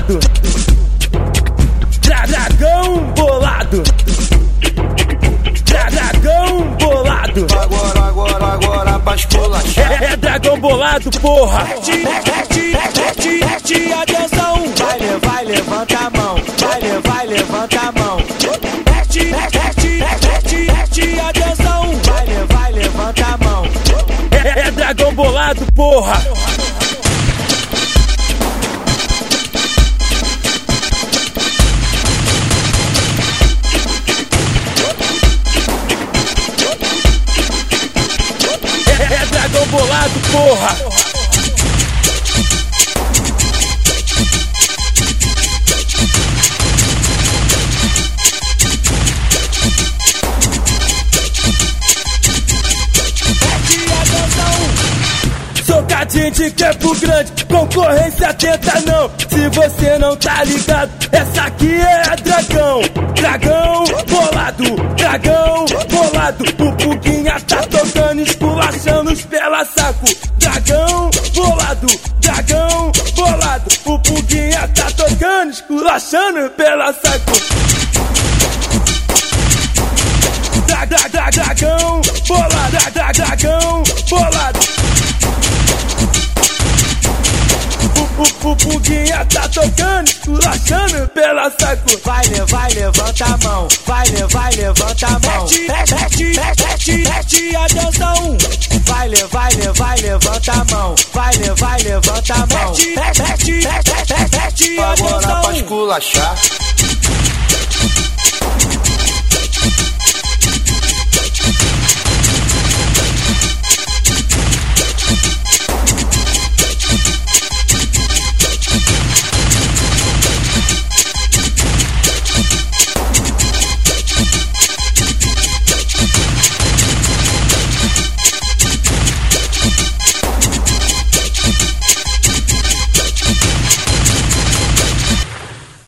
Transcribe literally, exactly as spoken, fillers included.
bolado. Dra dragão bolado. Dra dragão bolado. Agora, agora, agora pra esculachar. É, é dragão bolado, porra. Mete, mete, mete, mete, atenção. Vai, vai, levanta a mão. Vai, vai, levanta a mão. Mete, mete, mete, mete, atenção. Vai, vai, levanta a mão. É, é dragão bolado, porra. É, é dragão bolado, porra. Socadinho de campo grande, concorrência tenta não. Se você não tá ligado, essa aqui é a dragão. Dragão bolado, dragão bolado. O Puguinha tá tocando, esculachando os pela saco. Dragão bolado, dragão bolado. O Puguinha tá tocando, esculachando pela saco. Dra, dra, dra, dragão bolado, dra, dra, dragão bolado. O Puguinha tá tocando, esculachando pela saco. Vai, vai, levanta a mão. Vai, vai, levanta a mão. Mete, mete, mete, mete, atenção. Vai, vai, vai, levanta a mão. Vai, vai, levanta a mão. Mete, mete, mete, mete, Agora pra atenção. esculachar.